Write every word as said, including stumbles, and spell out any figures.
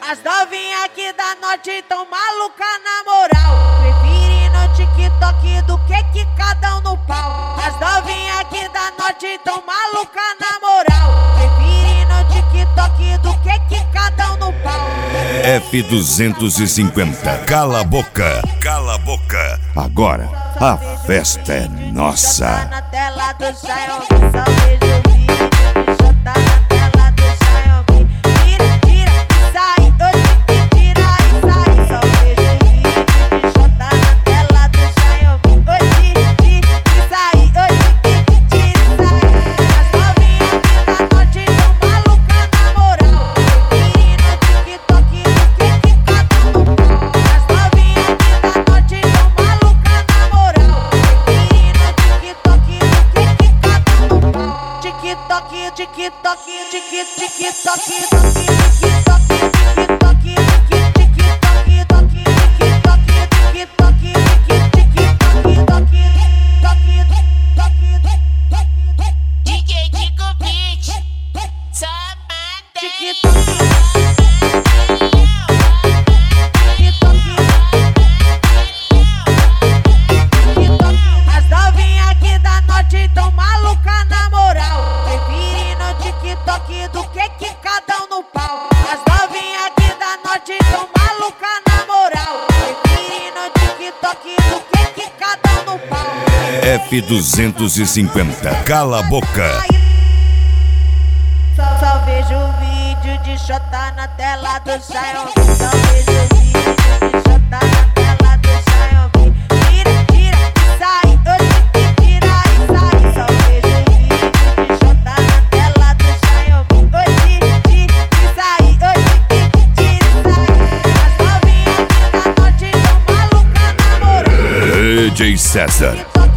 As novinhas aqui da noite tão maluca na moral, preferindo TikTok do que que cada um no pau. As novinhas aqui da noite tão maluca na moral, preferindo TikTok do que que cada um no pau. F duzentos e cinquenta, cala a boca, cala a boca. Agora a festa é nossa. Tá na tela do Xiaomi, só vejo o vídeo. Já tá na tela do Xiaomi. Tira, tira, sai, hoje que tira e sai. Só vejo o vídeo. Já tá na tela do Xiaomi. Hoje tira e sai, hoje que tira e sai. As novinhas aqui da noite tão maluca na moral, preferindo TikTok do que que cada um no pau. As novinhas aqui da noite tão maluca na moral, preferindo TikTok do que que cada um no pau. TikTok, TikTok, TikTok, TikTok, TikTok, TikTok, TikTok, D J Digo Beat, só As novinhas aqui da noite tão maluca na moral, preferindo TikTok do que que cada um no pau. As novinhas aqui da noite tão maluca na moral, preferindo TikTok do que que cada um no pau. F duzentos e cinquenta, cala a boca. Só, só vejo o vídeo de Xota na tela do Xiaomi. Só vejo o vídeo de Xota na tela do Xiaomi. Tira, tira e sai, hoje que tira e sai. Só vejo o vídeo de Xota na tela do Xiaomi. Hoje tira e sai, hoje que tira e sai. As novinhas aqui da noite tão maluca na moral. D J César.